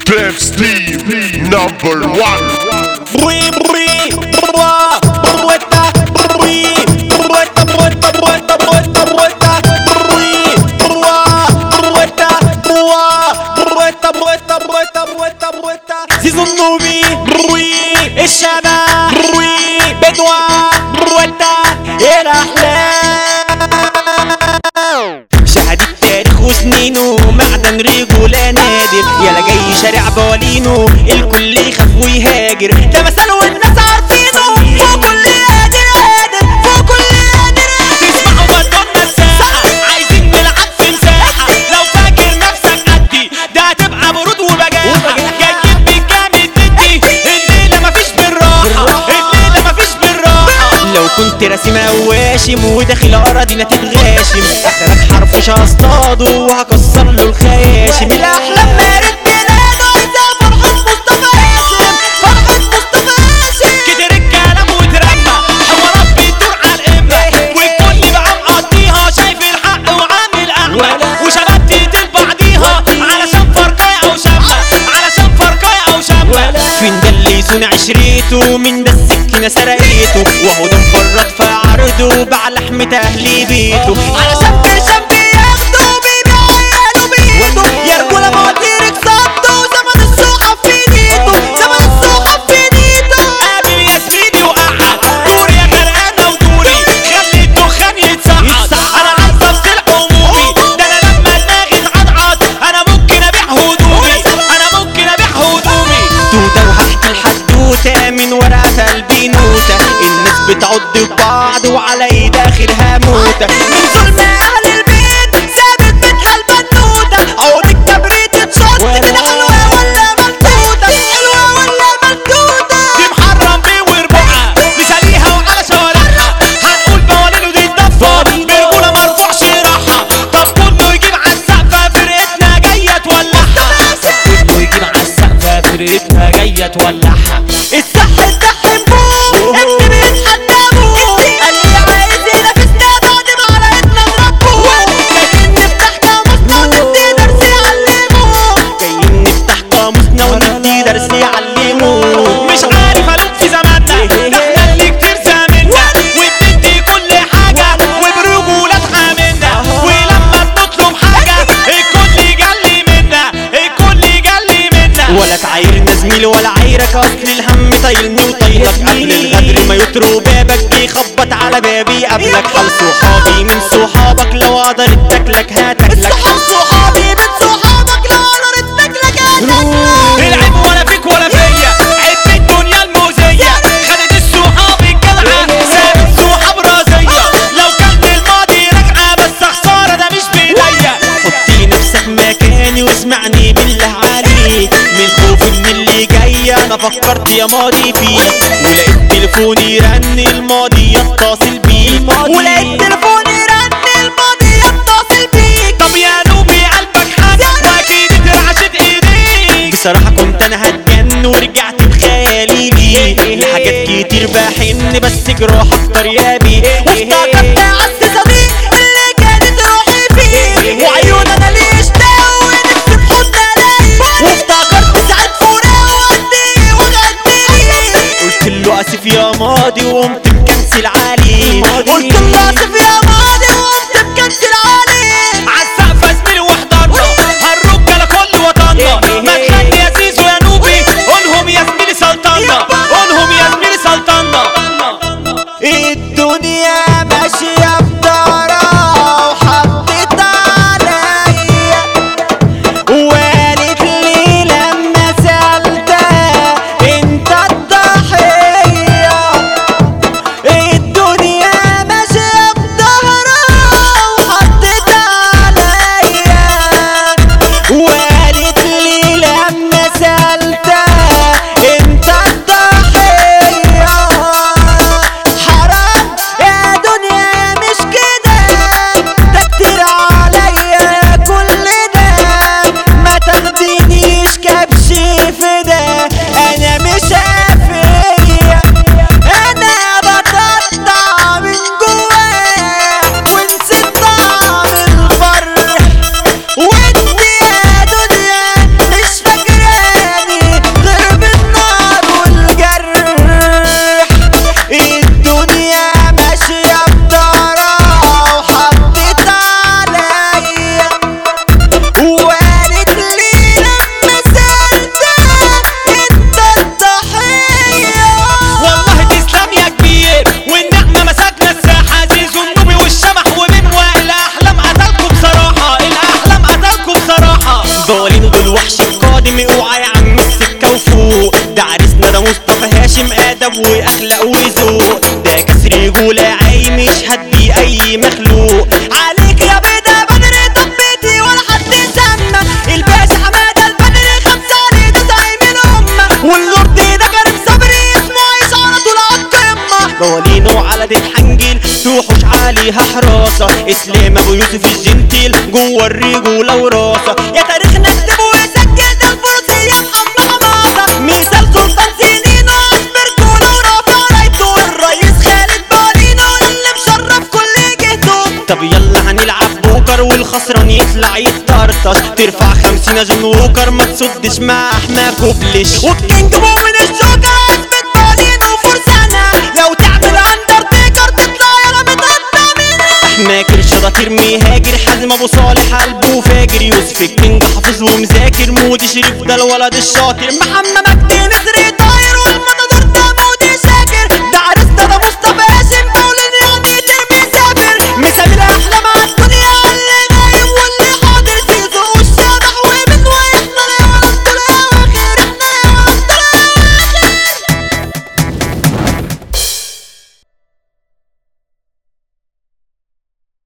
Clef Steve #1. زيزو النوبي الشباب بدوى يا الأحلام شهد التاريخ وسنينه معدن رجولة نادر يلا جاي شارع بوالينه الكل يخاف ويهاجر ده مثل والناس عارفينه فوق كل قادر فوق كل قادر تسمعوا بدونا الساحة عايزين نلعب في مساحة لو فاكر نفسك قدي ده هتبقى برود وبجاحة جايين بالجامد ندي الليلة مفيش بالراحة الليلة مفيش بالراحة لو كنت راسم واشم وداخل أراضينا تتغاشم اخرك حرفوش هصطاده وهكسر له الخياشم الاحلام مارد بلاده زي فرحة مصطفى هاشم فرحة مصطفى هاشم كتر الكلام وترمى حوارات بتدور على القمة والكل بقى مقضيها شايف الحق وعامل احمى وشباب تقتل بعضيها علشان فرقاية او شمة علشان فرقاية او شمة فين ده اللي يصون عشريته من ده السكينة سرقيته وهو ده مفرط في عرضه باع لحمة اهل بيته علشان برشام بياخدوا بيبيعوا بيته يا رجولة مواتيرك صدوا زمن السوقة في نيته زمن السوقة في نيته قابل يا سيدي وقعد دوري يا غرقانة ودوري خلي الدخان يتصعد انا عصبت العمومي ده انا لما دماغي اتعضعض انا ممكن ابيع هدومي انا ممكن ابيع هدومي توته وهحكي الحدوتة من ورقة قلبي نوتة الناس بتعض ببعض وعلى ايد اخرها موتة من ظلم اهل البيت ثابت بيتها البنوتة عود الكبريت اتشط كده حلوة ولا ملتوتة حلوة ولا ملتوتة دي محرم بيه وربوعة مثاليها وعلى شوارعها هنقول بوالينه دي الدفة برجولة مرفوعش راحة طب كله يجيب عالسقفة فرقتنا جاية تولعها كله يجيب عالسقفة فرقتنا جاية تولعها الصح مبوه انت بيتحدموا اللي عايز ينافسنا بعد ما عرقتنا نربوه جايين نفتح قاموسنا وندي درس يعلموه جايين نفتح قاموسنا وندي درس يعلموه مش عارف الوم في زماننا احنا اللي كتير زاملنا وبندي كل حاجة وبرجولة تحاملنا ولما بنطلب حاجة الكل يجلي منا الكل يجلي منا ولا تعايرنا زميل ولا عايرك اصل الهم طايلني وطايلك قبل الغدر ما يطروا بابك يخبط على بابي قبلك حال صحابي من صحابك لو قدرت تاكلك هتاكلك الصحاب صحابي من صحابك لو قدرت تاكلك هتاكلك العيب ولا فيك ولا فيا عيب في الدنيا المؤذية خدت الصحاب الجدعة سابت صحاب رازية لو كان الماضي راجعة بس خسارة ده مش بايديا حطي نفسك مكاني واسمعني بالله عليك من خوفي من اللي جاي انا فكرت يا ماضي فيك ولقيت تليفوني رن الماضي يتصل بيك ولقيت تليفوني رن الماضي يتصل بيك طب يا نوبي قلبك حد واكيد اترعشت ايديك بصراحة كنت انا هتجن ورجعت بخيالي ليك لحاجات كتير بحن بس جراح اكتر يا بيه وافتكرت عز صديق اللي كانت روحي فيه وعيون انا ليه اشتاق ونفسي بحضن الاقيه وافتكرت ساعات فراق وقدي وغدي قلت له اسف يا ماضي وقمت مكنسل عليه قلت له اسف يا ماضي وقمت مكنسل عليه عالسقفة زميلي واحضرنا هالرجالة كل وطننا ما تغني يا زيزو يا نوبي قولهم يا زميلي سلطنا قولهم يا زميلي سلطنا الدنيا ادب واخلاق وذوق، ده كسر رجولة عايم يشهد بيه اي مخلوق. عليك يا بدا بدر طبيتي ولا حد سمى، الباشا حمادة البدري خمسة عليه ده زعيم الامة، واللورد ده كريم صبري اسمه عايش على طول عالقمة. موالينه على تتحنجل توحش عليها حراسة، اسلام ابو يوسف الجنتيل جوه الرجولة وراسة. يا تاريخنا اكتب وسجل ده الفروسية محمد حماصة، مثال سلطان سنينه اصبر كولا ورافع رايته، الرئيس خالد بالينو اللي مشرف كل جهته. طب يلا هنلعب بوكر والخسران يطلع يتطرطش، ترفع 50 جون ووكر ما تصدش مع احنا كوبلش، والكينج مؤمن الجوكر اثبت بالينو فرسانة، لو تعمل اندرتيكر تطلع يلا متقدمين. احنا كرشة ترمي هاجر، حازم ابو صالح قلبه فاجر، يوسف الكينج حافظ ومذاكر، مودي شريف ده الولد الشاطر، محمد مجدي نزري